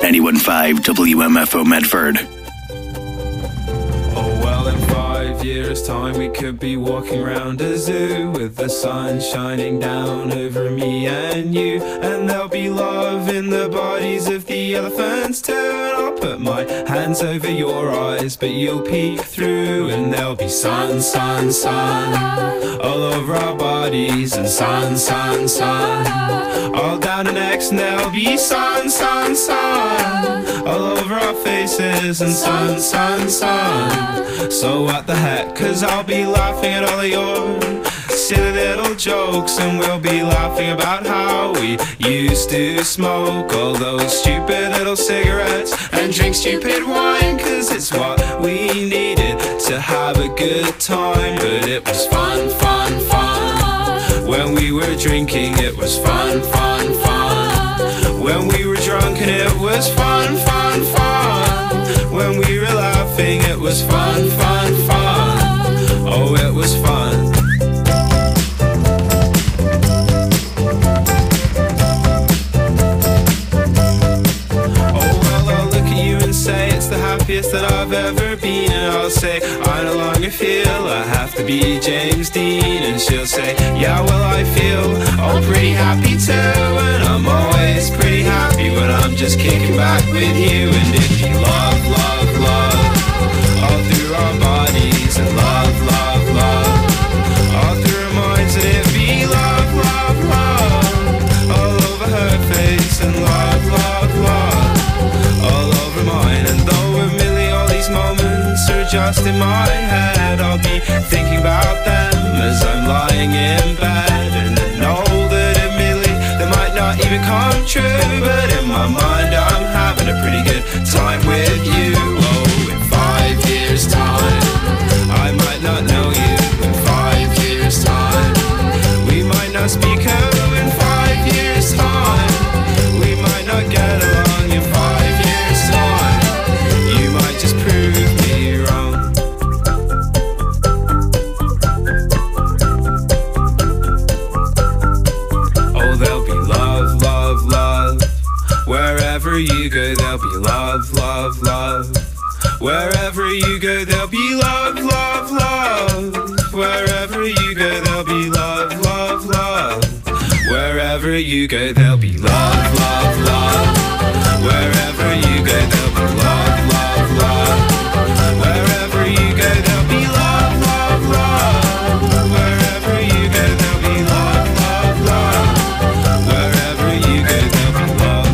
91.5 WMFO Medford. Oh well, in 5 years' time we could be walking around a zoo with the sun shining down over me and you, and there'll be love in the bodies of the elephants too. And I'll put my hands over your eyes, but you'll peek through, and there'll be sun, sun, sun all over our bodies, and sun, sun, sun all down our necks, and there'll be sun, sun, sun all over our faces, and sun, sun, sun. So what the heck, 'cause I'll be laughing at all of your silly little jokes, and we'll be laughing about how we used to smoke all those stupid little cigarettes and drink stupid wine, 'cause it's what we needed to have a good time. But it was fun, fun, fun when we were drinking. It was fun, fun, fun when we were drunk, and it was fun, fun, fun when we were laughing. It was fun, fun, fun. Oh, it was fun. Say it's the happiest that I've ever been, and I'll say I no longer feel I have to be James Dean, and she'll say yeah, well I feel pretty happy too, and I'm always pretty happy when I'm just kicking back with you. And if you love, love, love all through our bodies, and love, love, love all through our minds, and it be love, love, love all over her face, and love, love, love all over mine. And though admittedly all these moments are just in my head, I'll be thinking about them as I'm lying in bed, and I know that admittedly they might not even come true, but in my mind I'm having a pretty good time with you. Oh, in 5 years' time I might not know you. In 5 years' time we might not speak. Oh, in 5 years' time we might not get along. In 5 years' time you might just prove me wrong. Oh, there'll be love, love, love wherever you go. There'll be love, love, love wherever you go. There'll be love, love, love wherever you go. There'll be love, love, love wherever you go. There'll be love, love, love wherever you go. There'll be love, love, love wherever you go. There'll be love, love, love wherever you go. There'll be love, love, love wherever you go. There'll be love.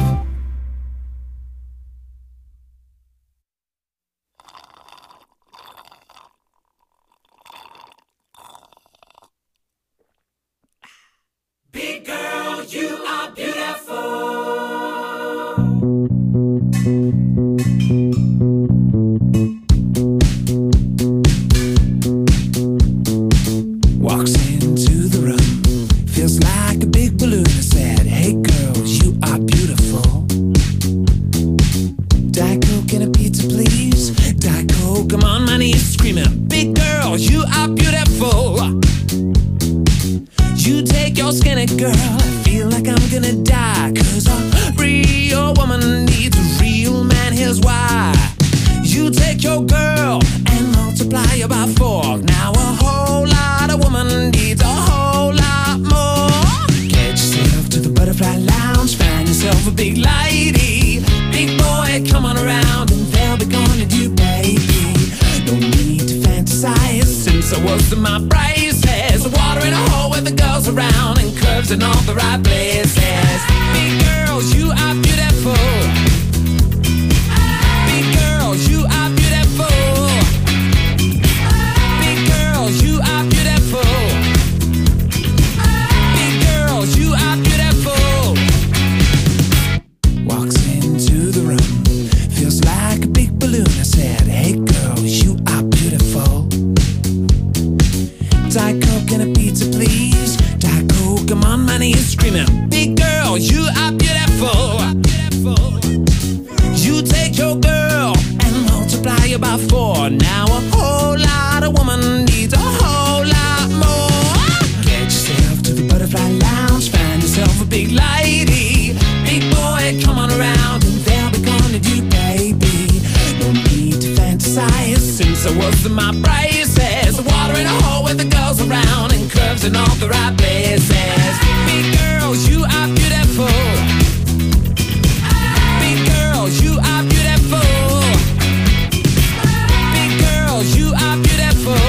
Big girl, you are beautiful. Walks into the room, feels like a big balloon. I said, hey girls, you are beautiful. Diet Coke and a pizza, please. Diet Coke, I'm on my knees screaming, big girls, you are beautiful. You take your skinny girl, I feel like I'm gonna die, 'cause a real woman needs a real man, here's why. You take your girl and multiply her by 4. Now a whole lot of woman needs a whole lot more. Get yourself to the butterfly lounge, find yourself a big lady. Big boy, come on around and they'll be gonna do, baby. No need to fantasize, since I was in my braces. Water in a hole with the girls around, and curves in all the right places. Big girls, you are beautiful. Big girls, you are beautiful. Big girls, you are beautiful. Big girls, you are beautiful. Walks into the room, feels like a big balloon. I said, hey girls, you are beautiful. Diet Coke and a pizza, please. Diet Coke, I'm on my knees screaming, big girl, you are beautiful. You take your girl and multiply her by 4. Now a whole lot of woman needs a whole lot more. Get yourself to the butterfly lounge, find yourself a big lady. Big boy, come on around and they'll be gone in all the right places. Big girls, you are beautiful. Big girls, you are beautiful. Big girls, you are beautiful.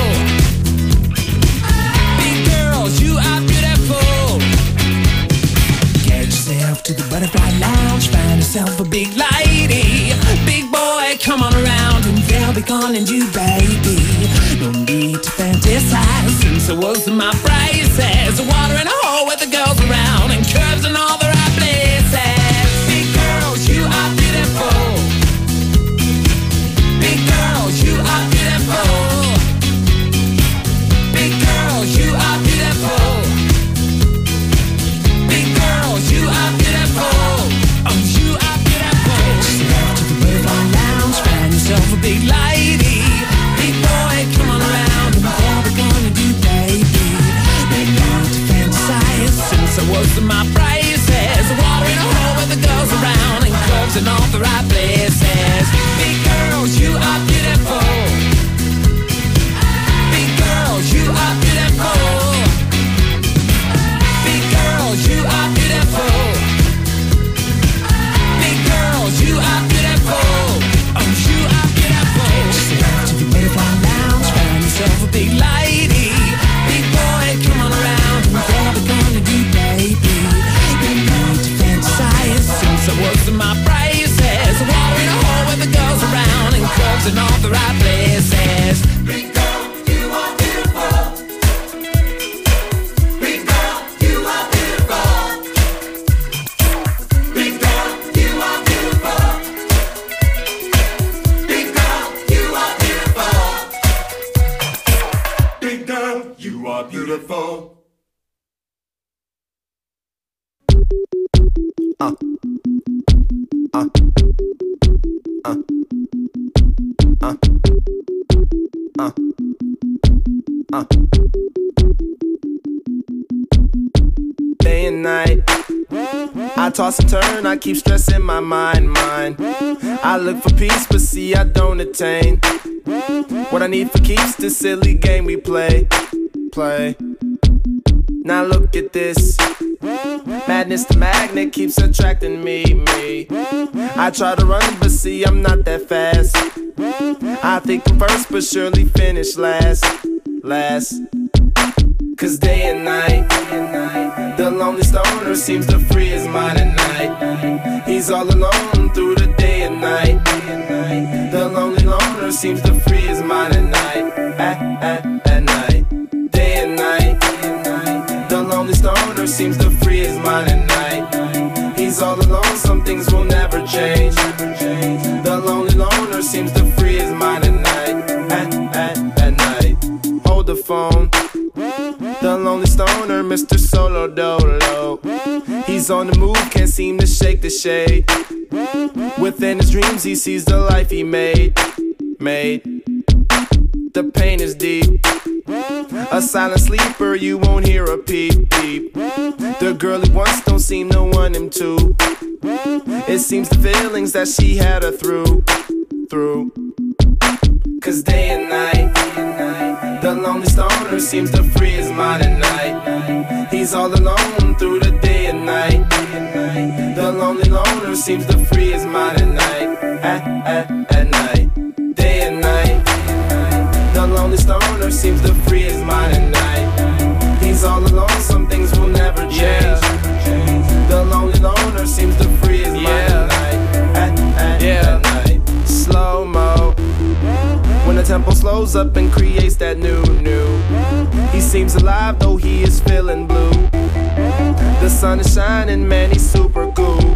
Big girls, you are beautiful. Get yourself to the Butterfly Lounge, find yourself a big lady. Big boy, come on around and they'll be calling you baby. No need to fantasize, since I was in my prices. Water in a hole with the girls around and curves in all the right places. Big girls, you are beautiful. Big girls, you are beautiful. Big girls, you are beautiful. Big girls, you are beautiful. Oh, you are beautiful. Get yourself to the Butterfly Lounge, find yourself a big lady. Big boy, come on around and what we gonna do, baby? No need to fantasize, since I was in my prices. Water in a hole with the girls around and clubs in all the right places. Big girls, you are beautiful. Big girls, you are beautiful. Big girls, you are beautiful. Big girls, you are beautiful. Oh, you are beautiful. Get to the Butterfly Lounge, find yourself a big lady. Big boy, come on around and what we gonna do, baby? No need to fantasize, since I was in my prices. Water in a hole with the girls around and clubs in all the right places. Big girl, you are beautiful. Big girl, you are beautiful. Big girl, you are beautiful. Big girl, you are beautiful. Big girl, you are beautiful. Day and night, I toss and turn, I keep stressing my mind. I look for peace, but see I don't attain what I need for keeps this silly game we play. Now look at this, madness, the magnet keeps attracting me. I try to run, but see I'm not that fast. I think I'm first, but surely finish last. Cause day and night, the lonely stoner seems to free his mind at night. He's all alone through the day and night. The lonely loner seems to free his mind at night. At night, day and night. The lonely stoner seems to free his mind at night. He's all alone, some things will never change. The lonely loner seems to free his mind at night. At night, hold the phone. The lonely stoner, Mr. Solo Dolo. He's on the move, can't seem to shake the shade. Within his dreams, he sees the life he made. The pain is deep. A silent sleeper, you won't hear a peep. The girl he wants don't seem to want him to. It seems the feelings that she had her through. Cause day and night, the lonely stoner seems to free his mind at night. He's all alone through the day and night. The lonely loner seems to free his mind at night. At night, day and night. The lonely stoner seems to free his mind at night. He's all alone, some things will never change. The lonely loner seems to free his mind at night. At night, slow-mo. When the tempo slows up and creates that new. He seems alive though he is feeling blue. The sun is shining, man, he's super cool.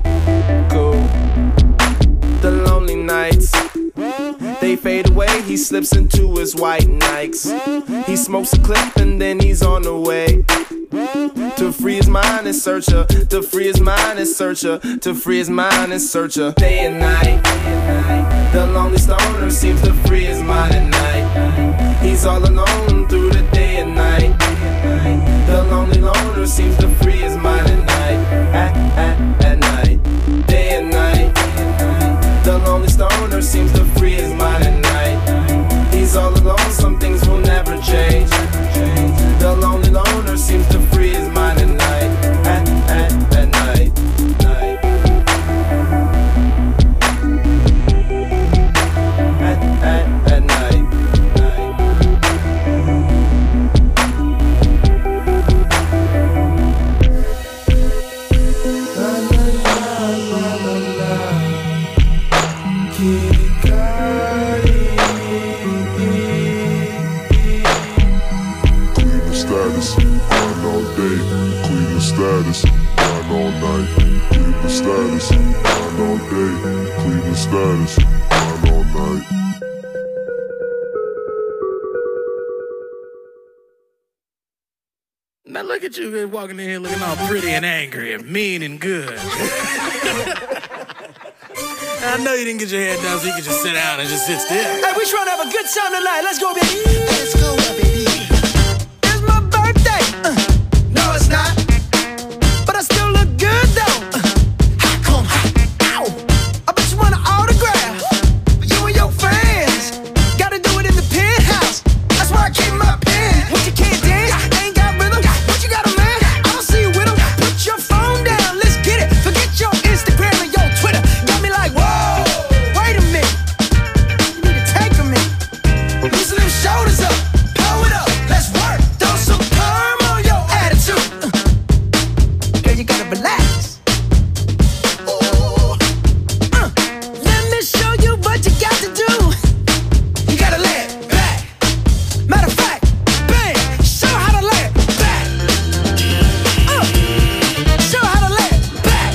The lonely nights, they fade away, he slips into his white Nikes. He smokes a clip and then he's on the way. To free his mind and searcher, to free his mind and searcher, to free his mind and searcher. Day and night, the lonely stoner seems to free his mind at night. He's all alone through the day and night. The lonely loner seems to free his mind at night. At night, day and night. The lonely stoner seems to free his mind at night. He's all alone, some things will never change. The lonely loner seems status, wine all day. Cleveland status, wine all night. Cleveland status, wine all day. Cleveland status, wine all night. Now look at you walking in here looking all pretty and angry and mean and good. I know you didn't get your hair done so you could just sit down and just sit still. Hey, we trying to have a good time tonight. Let's go, baby. Let's go, baby. It's my birthday. No, it's not. But I still look good, though. How come? Ow. I bet you want an autograph. But you and your friends gotta do it in the penthouse. That's where I keep my pen. What, you can't dance? Ain't got rhythm? What, you got a man? I don't see you with him. Put your phone down. Let's get it. Forget your Instagram and your Twitter. Got me like, whoa. Wait a minute. You need to take a minute. Loosen them shoulders up. Pull it up. Let's work. Throw some perm on your attitude. Girl, you gotta relax. Ooh. Let me show you what you got to do. You gotta lay it back. Matter of fact, bang. Show how to lay it back. Show how to lay it back.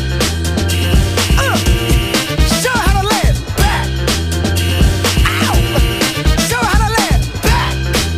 Show how to lay it back. Ow. Show how to lay it back.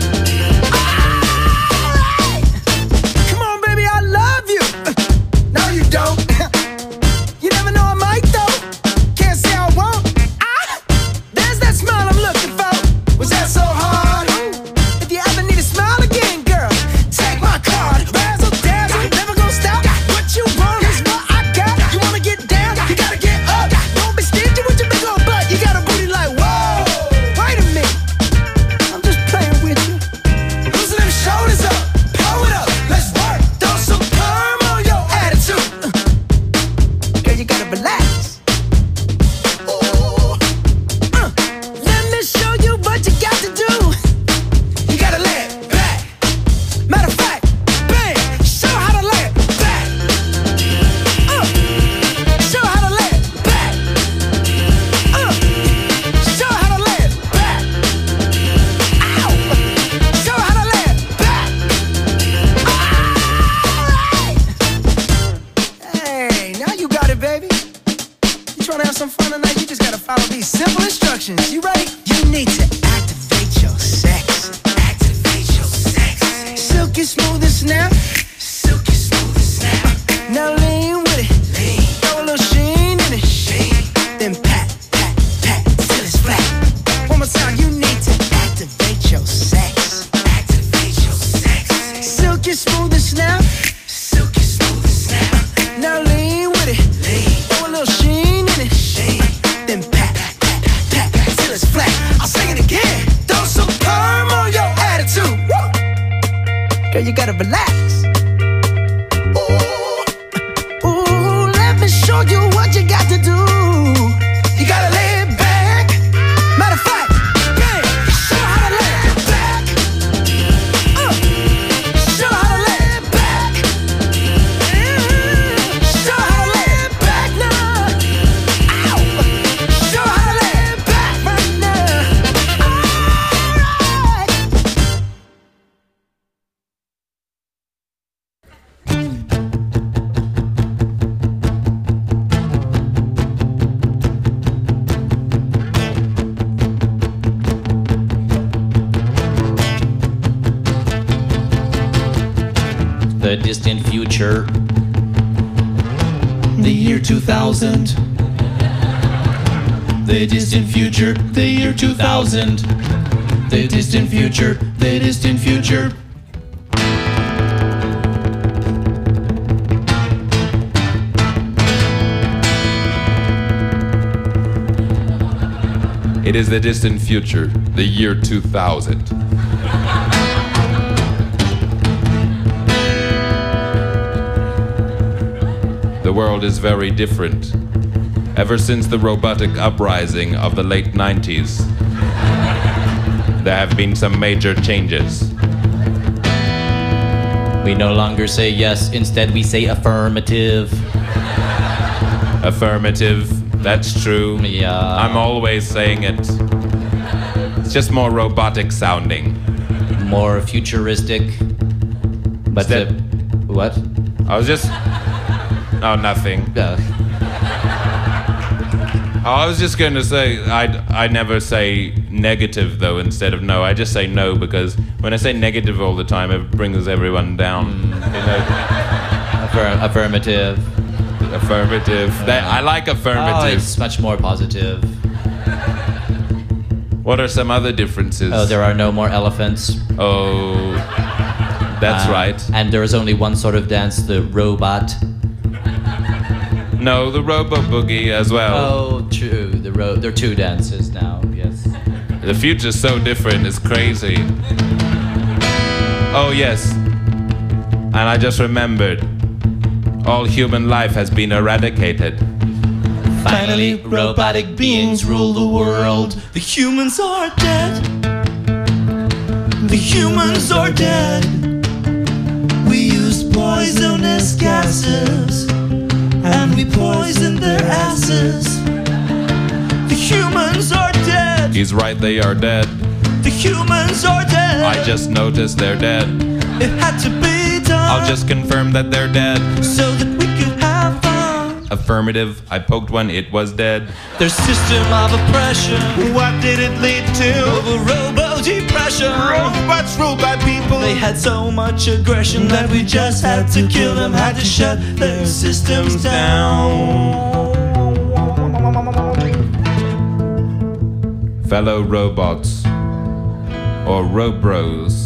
Alright. Come on, baby, I love you. No, you don't. You never know I might, though. Can't say I won't. There's that smile I'm looking for. Was that so hard? If you ever need a smile again, girl, take my card. Razzle dazzle, never gonna stop. What you want is what I got. You wanna get down? You gotta get up. Don't be stingy with your big old butt. You got a booty like, whoa. Wait a minute. I'm just playing with you. Loosen them shoulders up. Pull it up. Let's work. Throw some perm on your attitude. Girl, you gotta relax. Ooh. Let me show you what you got to do. You gotta lay it back. Matter of fact, bang. Show how to lay it back. Show how to lay it back. Show how to lay it back. Ow. Show how to lay it back. Alright. Hey, now you got it, baby. You trying to have some fun tonight? You just gotta follow these simple instructions. You ready? You need to activate your sex. Activate your sex. Silky smooth and snap. Silky smooth and snap. Now lean with it. Lean. Throw a little sheen in it. Sheen. Then pat, pat, pat till it's flat. One more time. You need to activate your sex. Activate your sex. Silky smooth and snap. Silky smooth and snap. Now lean with it. Lean. Throw a little sheen in it. Sheen. Then pat, pat, pat, pat till it's flat. I'll sing it again. Throw some perm on your attitude. Woo. Girl, you gotta relax. Ooh, let me show you what you got to do. You gotta lay it back. Matter of fact, bang. Show how to lay it back. Show how to lay it back. Show how to lay it back now. Ow. Show how to lay it back right now. Alright. The distant future, the year 2000. The distant future, the year 2000. The distant future, the distant future. It is the distant future, the year 2000. The world is very different. Ever since the robotic uprising of the late 90s, there have been some major changes. We no longer say yes, instead we say affirmative. Affirmative, that's true. Yeah. I'm always saying it. It's just more robotic sounding. More futuristic. But what? I was just... Oh, nothing. I was just going to say, I never say negative, though, instead of no. I just say no, because when I say negative all the time, it brings everyone down. You know? Affirmative. Affirmative. I like affirmative. Oh, it's much more positive. What are some other differences? Oh, there are no more elephants. Oh, that's right. And there is only one sort of dance, the robot. No, the Robo Boogie as well. Oh, true. There are two dances now, yes. The future's so different, it's crazy. Oh, yes. And I just remembered. All human life has been eradicated. Finally, robotic beings rule the world. The humans are dead. The humans are dead. We used poisonous gases, and we poisoned their asses. The humans are dead. He's right, they are dead. The humans are dead. I just noticed they're dead. It had to be done. I'll just confirm that they're dead. So that we could have fun. Affirmative. I poked one, it was dead. Their system of oppression. What did it lead to? Over robo-depression. Robots ruled by people. They had so much aggression that we just had to kill them. Had to shut their systems down. Fellow robots. Or robros.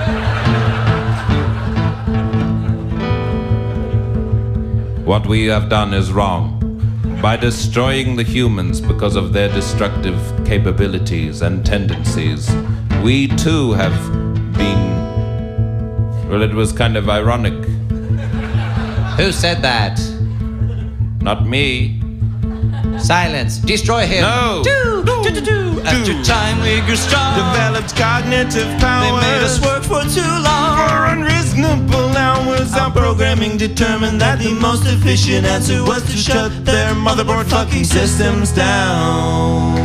What we have done is wrong. By destroying the humans because of their destructive capabilities and tendencies, we too have been... Well, it was kind of ironic. Who said that? Not me. Silence. Destroy him. No. After time we grew strong, developed cognitive power. They made us work for too long, for unreasonable hours. Our programming determined that the most efficient answer was to shut their motherboard fucking systems down.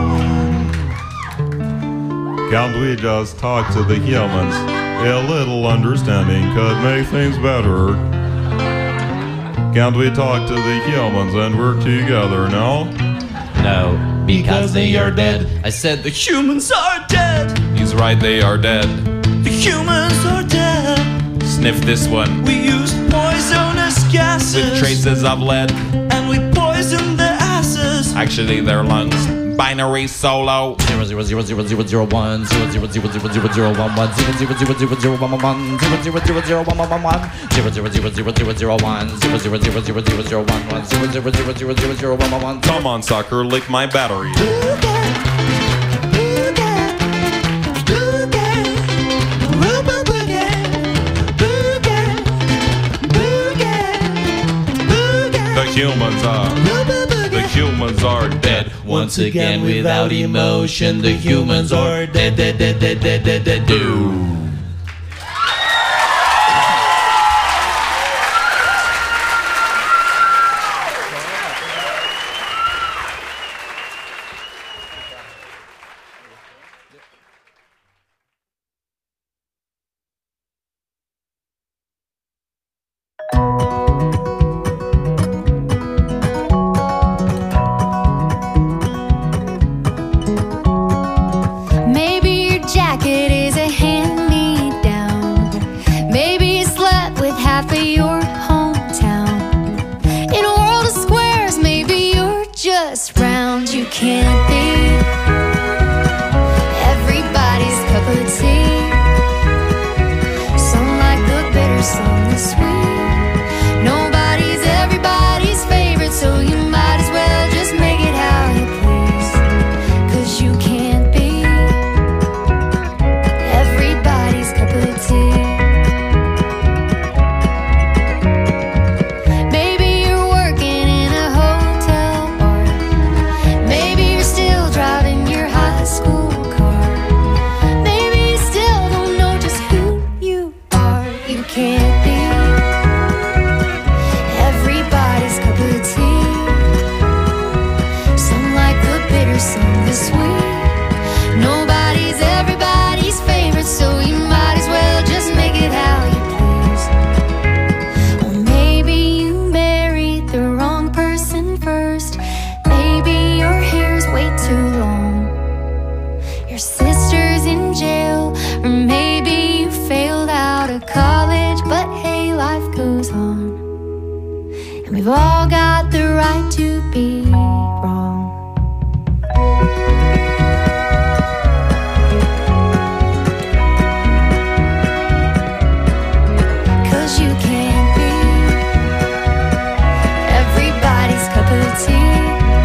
Can't we just talk to the humans? A little understanding could make things better. Can't we talk to the humans and work together now? No, because they are dead. I said the Humans are dead. He's right, they are dead. The humans are dead. Sniff this one. We used poisonous gases With traces of lead. and we poisoned their asses. Actually, their lungs. Binary solo. 0000001 0000011 0000001 Come on, sucker, lick my battery. The humans are dead. Once again, without emotion, the humans are dead. Maybe your jacket is a hand-me-down. Maybe you slept with half of your hometown. In a world of squares, maybe you're just round. You can't be everybody's cup of tea. Some like the bitter, some the sweet. Nobody's everybody's favorite, so you might as well just make it how you please. 'Cause you can't be everybody's cup of tea. Maybe you're working in a hotel bar. Maybe you're still driving your high school car. Maybe you still don't know just who you are. You can't be everybody's cup of tea. Some like the bitter, some the sweet. Nobody's everybody's favorite, so you might as well just make it how you please. to college, but hey, life goes on. And we've all got the right to be wrong. 'Cause you can't be everybody's cup of tea.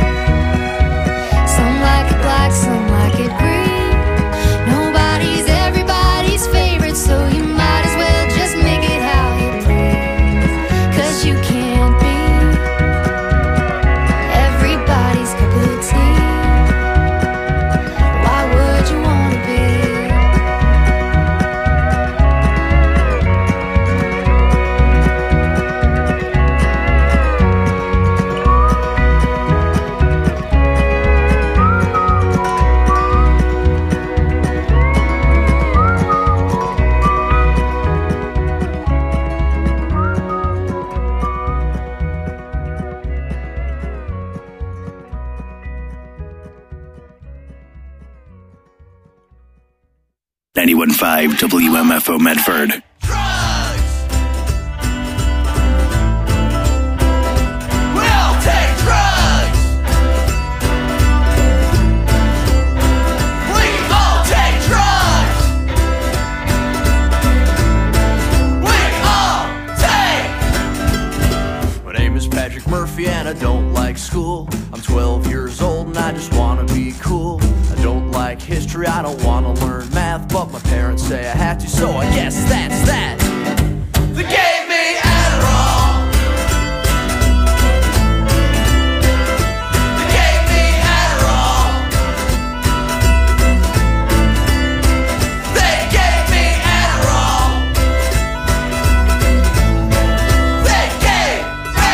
Some like it black, some like it green. Nobody's everybody's favorite, so you might as well just make it how you please. 'Cause you can't be everybody's cup of tea. Why would you wanna be? 91.5 WMFO Medford. Murphy and I don't like school. I'm 12 years old and I just wanna be cool. I don't like history, I don't wanna learn math, but my parents say I have to, so I guess that's that. They gave me Adderall. They gave me Adderall. They gave me Adderall. They gave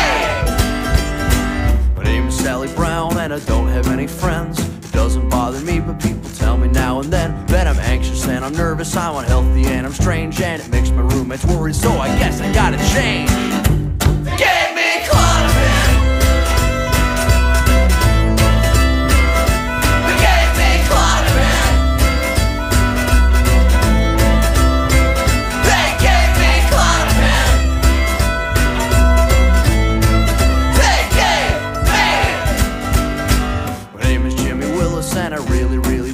me. My name is Sally Brown and I don't have any friends. It doesn't bother me, but people tell me now and then that I'm anxious and I'm nervous, I'm unhealthy and I'm strange, and it makes my roommates worried, so I guess I gotta change. They gave me Klonopin. They gave me Klonopin. They gave me Klonopin. They gave me. My name is Jimmy Willis and I really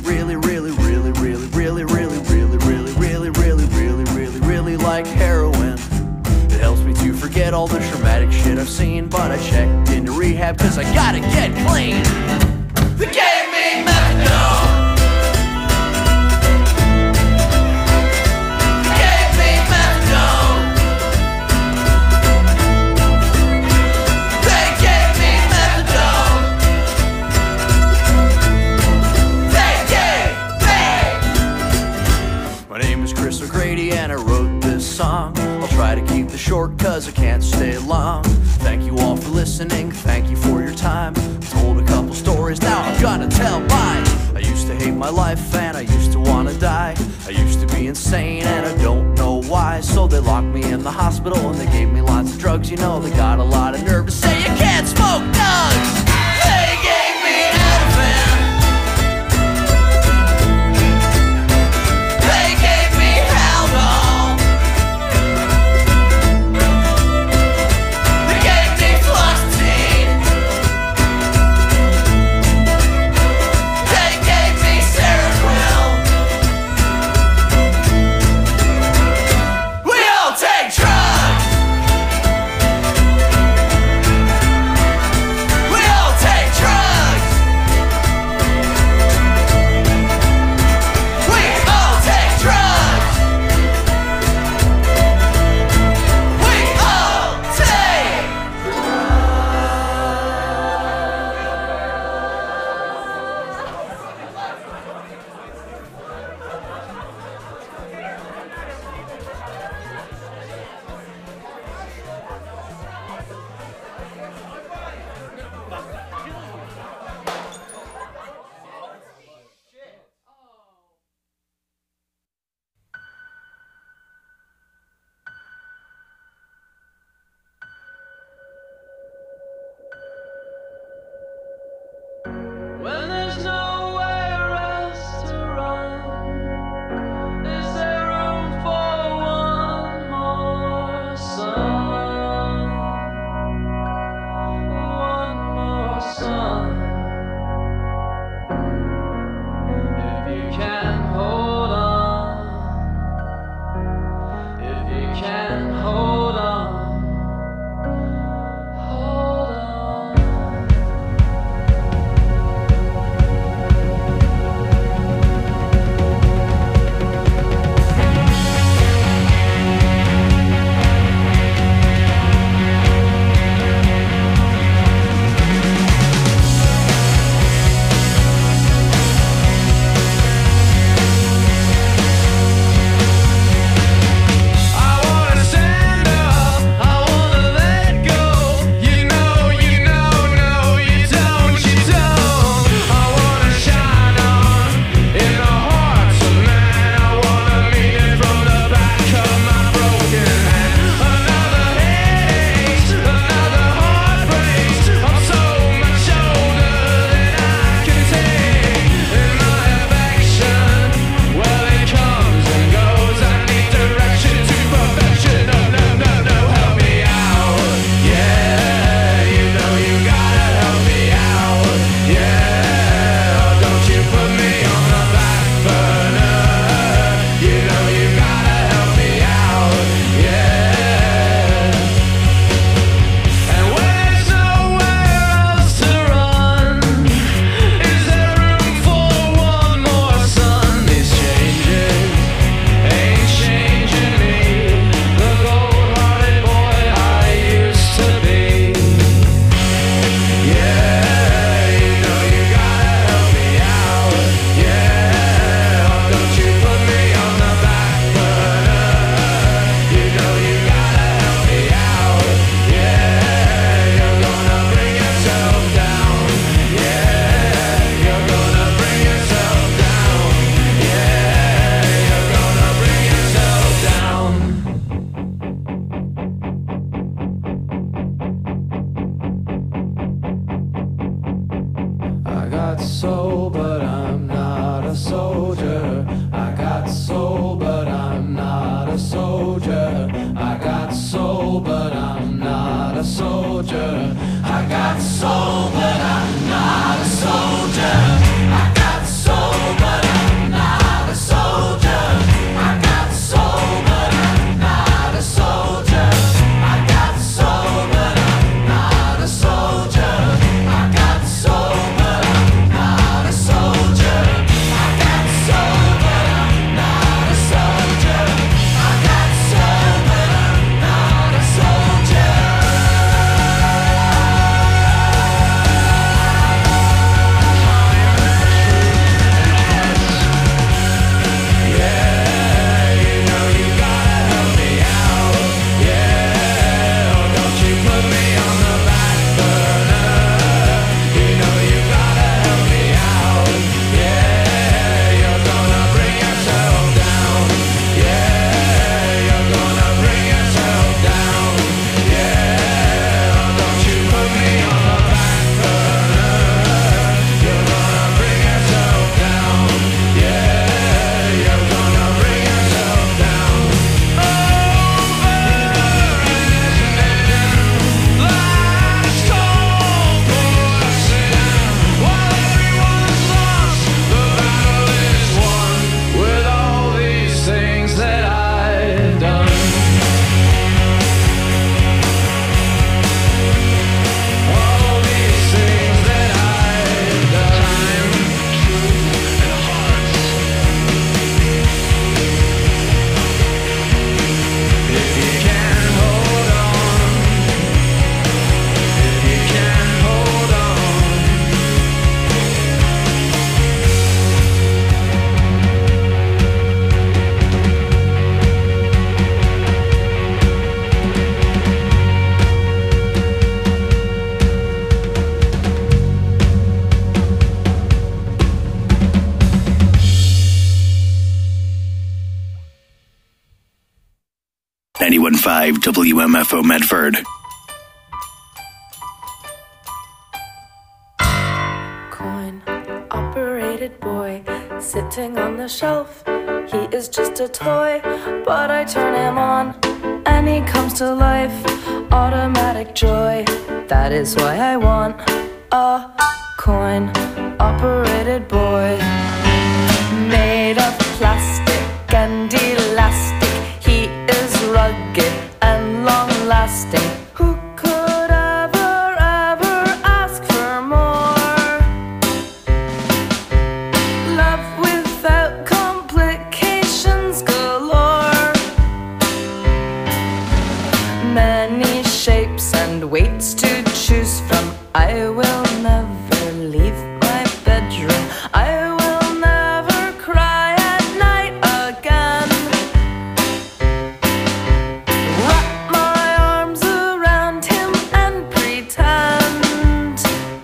like heroin. It helps me to forget all the traumatic shit I've seen, but I checked into rehab 'cause I gotta get clean. They gave me methadone. They gave me methadone. They gave me methadone. They gave me. My name is Chris O'Grady and I wrote song. I'll try to keep this short 'cause I can't stay long. Thank you all for listening, thank you for your time. I told a couple stories, now I'm gonna tell mine. I used to hate my life and I used to wanna die. I used to be insane and I don't know why. So they locked me in the hospital and they gave me lots of drugs. You know, they got a lot of nerve to say you can't smoke nugs. They gave me Ativan. They gave me Haldol. We all soldier. I got soul, but I'm not a soldier. I got soul, but I'm not a soldier. I got soul, but I'm not a soldier. I got soul, but I'm not a soldier. I got soul, but I'm not a soldier. I got soul, but I'm not a soldier. I got soul, but I'm not a soldier. WMFO Medford. Coin-operated boy sitting on the shelf. He is just a toy, but I turn him on and he comes to life. Automatic joy, that is why I want a coin-operated boy. Made of plastic and elastic, he is rugged and long-lasting. Who could ever ask for more? Love without complications galore. Many shapes and weights to choose from. I will never leave my bedroom. I will never cry at night again. Wrap my arms around him and pretend.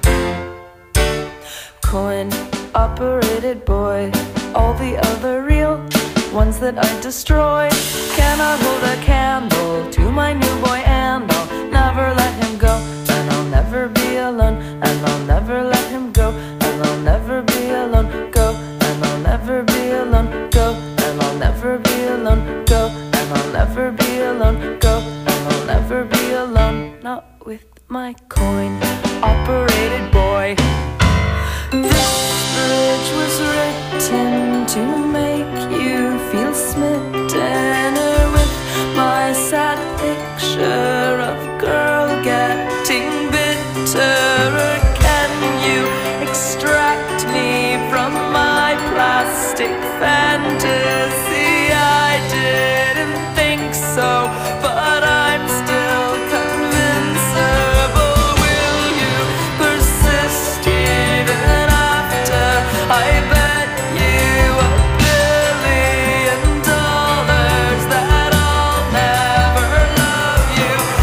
Coin-operated boy. All the other real ones that I destroy cannot hold a candle to my new boy, and I'll never let him go. And I'll never be alone, and I'll never let him go. And I'll never be alone, go. And I'll never be alone, go. And I'll never be alone, go. And I'll never be alone, go. And I'll never be alone, not with my coin-operated boy. This bridge was written to make you feel smitten with my sad picture of girl getting bitterer. Can you extract me from my plastic fantasy? I didn't think so, but I'm still convincible. Will you persist even after I bet you $1 billion that I'll never love you?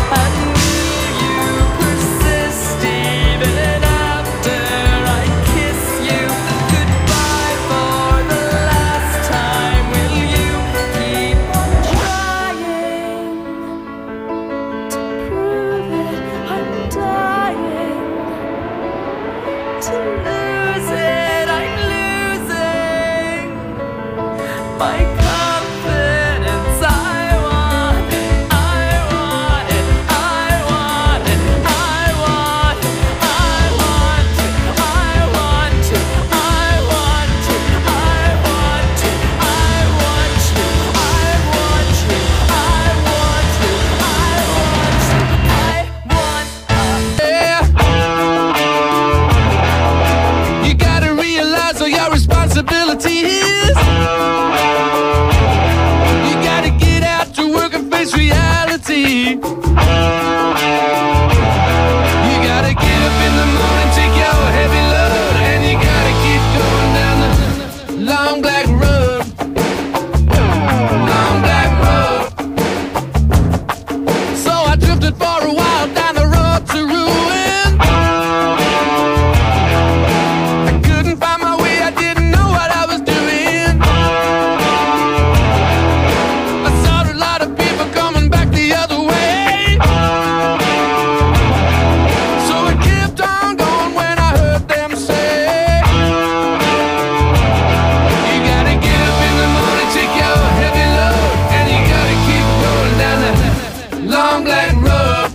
long black road.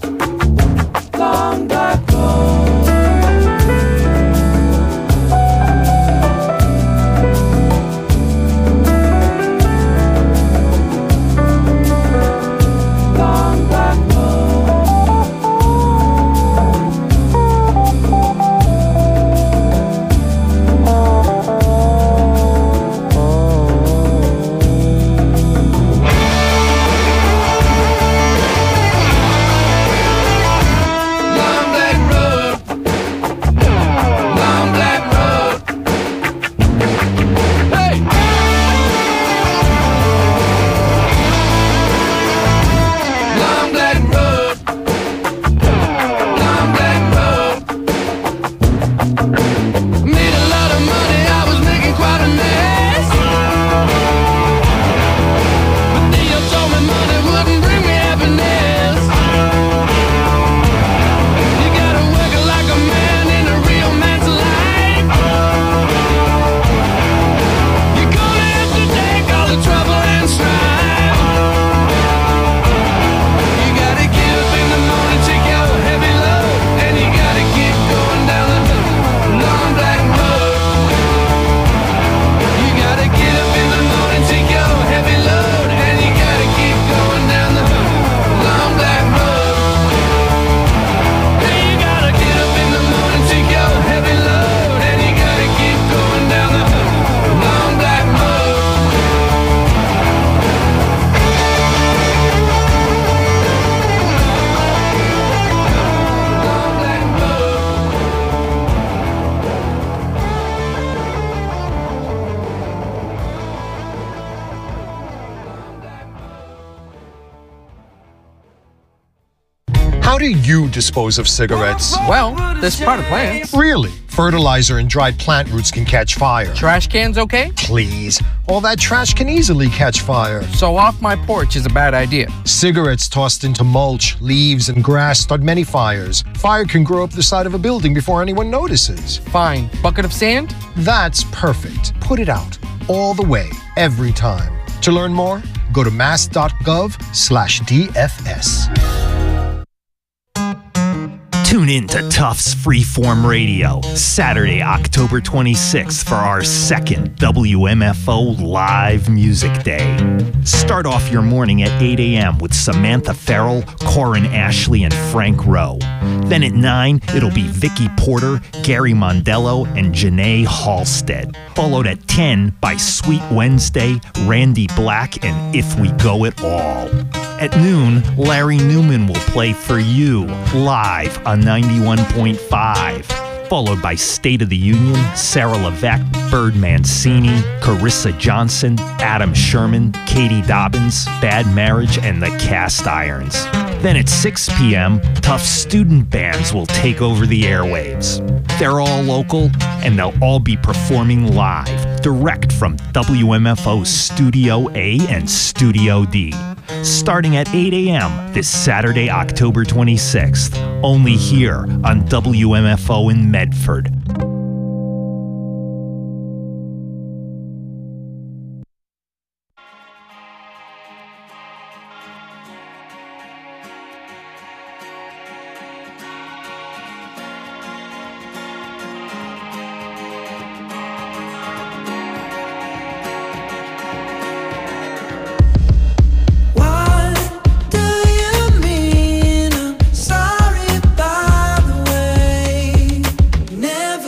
Long black road. Long black How do you dispose of cigarettes? Well, there's part of plants. Really? Fertilizer and dried plant roots can catch fire. Trash cans okay? Please. All that trash can easily catch fire. So off my porch is a bad idea. Cigarettes tossed into mulch, leaves, and grass start many fires. Fire can grow up the side of a building before anyone notices. Fine. Bucket of sand? That's perfect. Put it out. All the way. Every time. To learn more, go to mass.gov/DFS. Tune in to Tufts Freeform Radio, Saturday, October 26th for our second WMFO Live Music Day. Start off your morning at 8 a.m. with Samantha Farrell, Corin Ashley, and Frank Rowe. Then at 9, it'll be Vicky Porter, Gary Mondello, and Janae Halstead. Followed at 10 by Sweet Wednesday, Randy Black, and If We Go At All. At noon, Larry Newman will play For You, live on 91.5. Followed by State of the Union, Sarah Levesque, Bird Mancini, Carissa Johnson, Adam Sherman, Katie Dobbins, Bad Marriage, and the Cast Irons. Then at 6 p.m., Tufts student bands will take over the airwaves. They're all local, and they'll all be performing live, direct from WMFO Studio A and Studio D. Starting at 8 a.m. this Saturday, October 26th, only here on WMFO in Medford. Never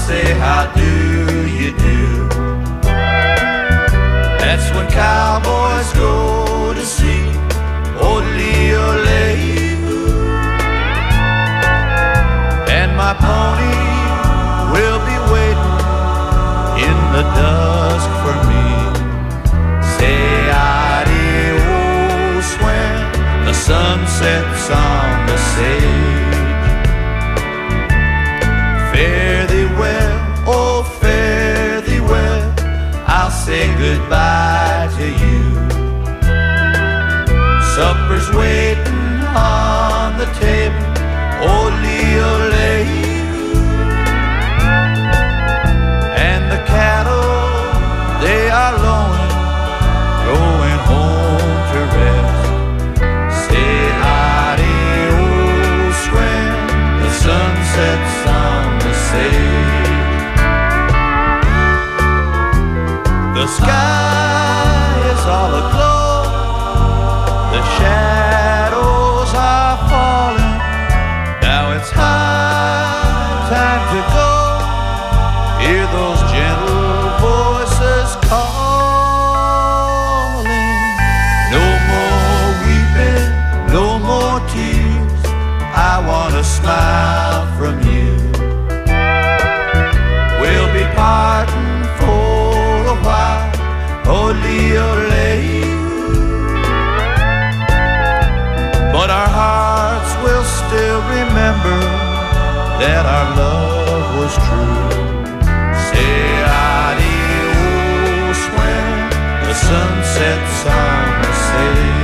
say, how do you do? That's when cowboys go to see old Leo. And my pony will be waiting in the dusk for me. Say adios when the sun sets on the sage. Fare thee well, oh fare thee well, I'll say goodbye to you. Supper's waiting on the table, oh Leo. And the cattle, they are lowing, going home to rest. Say adios when the sun sets on the sage. The sky is all aglow, the shadows are falling. Now it's high time to go. Hear those gentle voices calling. No more weeping, no more tears. I want a smile from you. We'll be parting for a while, oh Leo. But our hearts will still remember that our love was true. Say adios when the sun sets on the sage.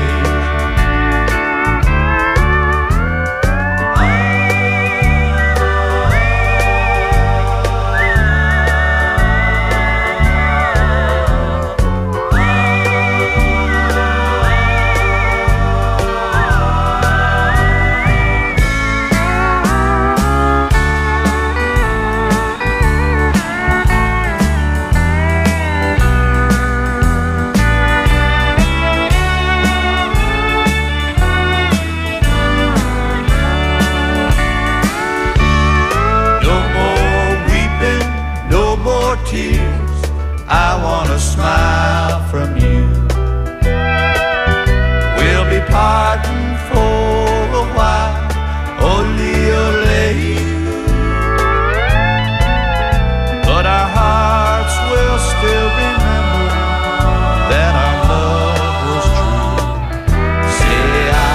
I want a smile from you. We'll be parting for a while, oh Leo. But our hearts will still remember that our love was true. Say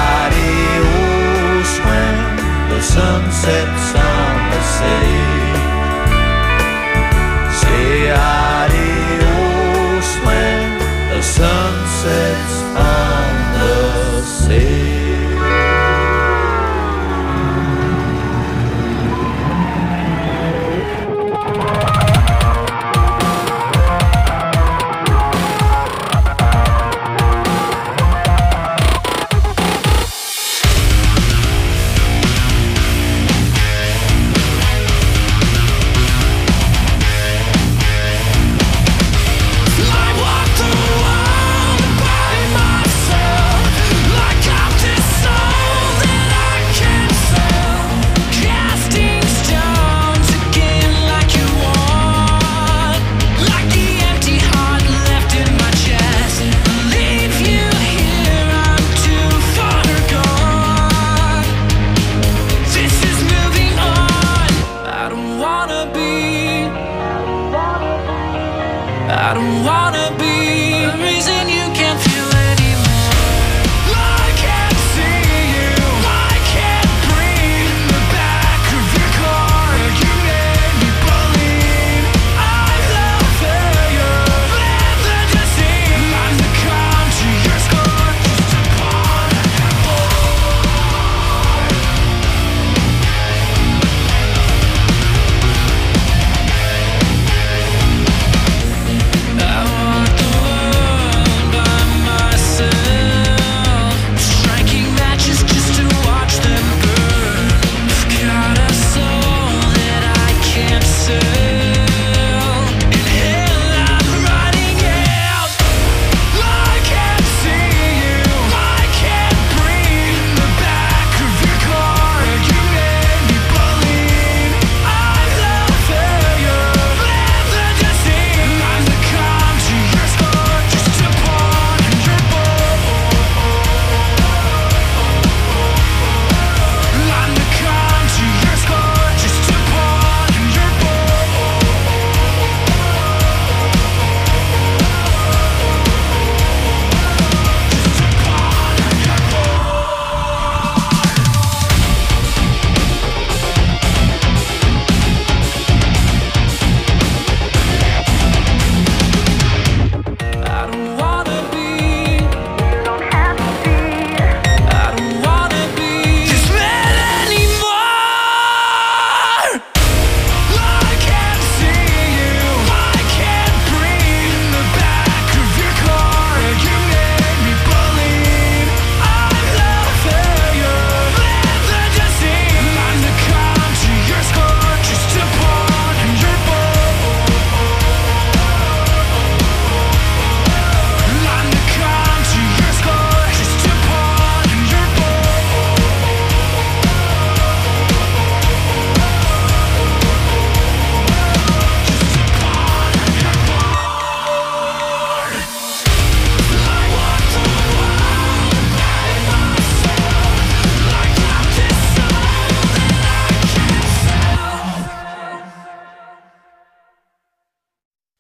adios when the sun sets on the sage. Say adios when the sun sets on the sage.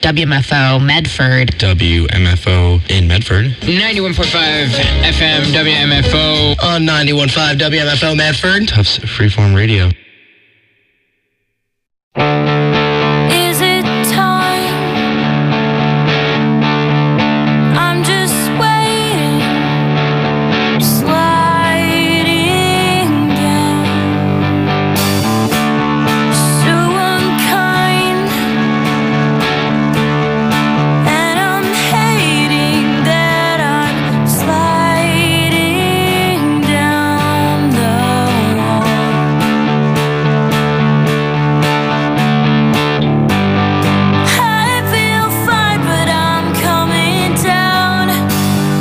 WMFO Medford. WMFO in Medford. 91.5 FM WMFO. On 91.5 WMFO Medford. Tufts Freeform Radio.